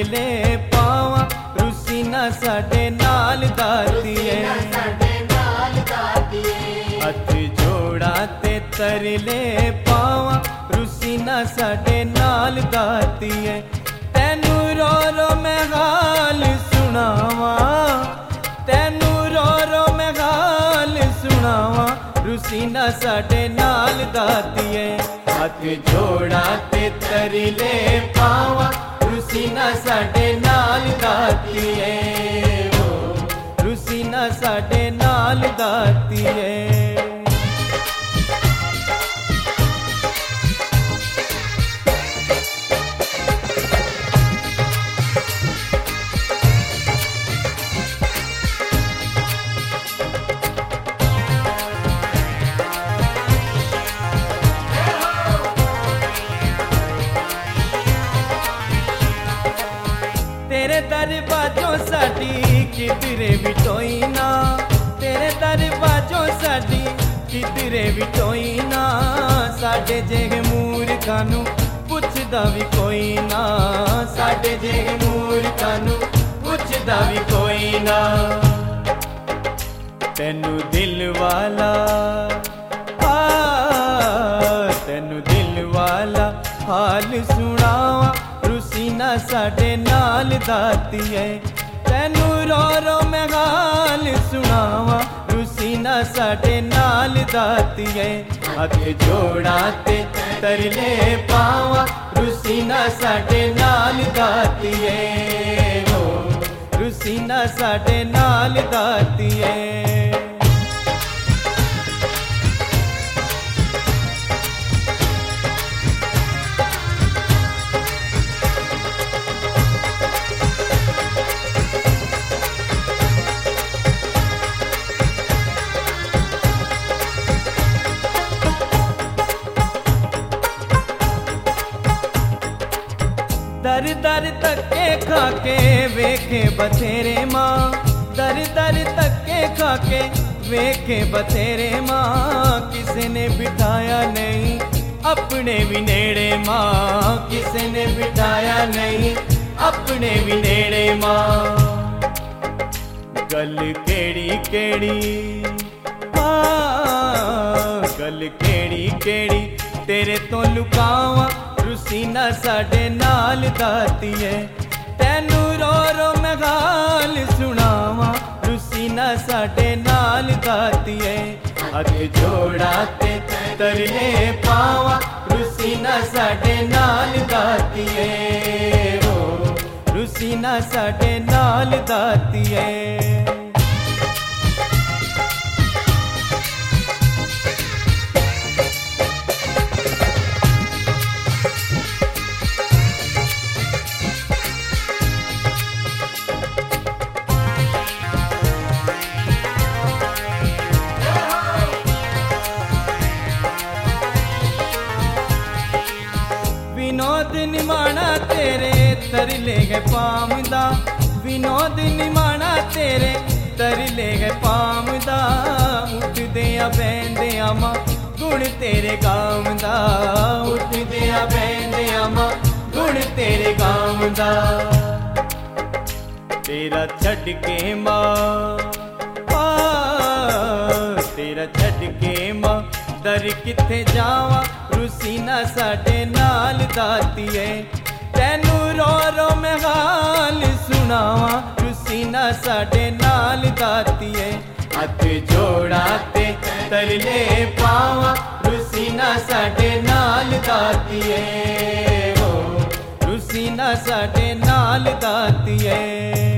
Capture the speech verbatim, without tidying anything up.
तरले पावा रुसी ना साडे नाल दातिए हथ जोड़ा ते तरले पावा रुसी ना साडे नाल दातिए तैनू रो रो मैं हाल सुनावा तैनू रो रो मैं हाल सुनावा रुसी ना साडे नाल दातिए हथ जोड़ा ते तरले पावा रुसी ना साडे नाल दातिए रुसी ना साडे नाल दातिए तेरे दरवाजों साडी किधरे भी टोई ना तेरे दरवाजों साडी किधरे भी टोई ना साडे जेहे मूर्खां नू पुछदा भी कोई ना साडे जेहे मूर्खां नू पुछदा भी कोई ना तैनू दिल वाला आ तैनू दिल वाला हाल सुनावा रुसी ना साडे नाल दातिए तैनू रो रो मैं हाल सुनावा रुसी ना साडे नाल दातिए हथ जोड़ा ते तरले पावा रुसी ना साडे नाल दातिए हो रुसी ना साडे नाल दातिए दर दर तक्के खाके वेखे बथेरे माँ दर दर तक्के खाके वेखे बथेरे माँ किसी ने बिठाया नहीं अपने भी नेड़े माँ किसी ने बिठाया नहीं अपने भी नेड़े माँ गल केड़ी केड़ी हाँ गल केड़ी केड़ी तेरे तो लुकावा रुसी ना साडे नाल दातिए तैनू रो रो मैं हाल सुनावा रुसी ना साडे नाल दातिए हथ जोड़ा ते तरले पावा रुसी ना साडे नाल दातिए हो रुसी ना साडे नाल दातिए विनोद निमाना तेरे तरले गए पामदा विनोद निमाना तेरे तरले गए पामदा उठदे आ बैंदे आमा गुण तेरे गावदा उठदे आ बैंदे आमा गुण तेरे गावदा तेरा छड़ के मां तेरा छड़ के मां दर किथे जावा रुसी ना साडे नाल दातिए तैनू रो रो मैं हाल सुनावा रुसी ना साडे नाल दातिए हथ जोड़ा ते तरले पावा रुसी ना साडे नाल दातिए हो रुसी ना साडे नाल दातिए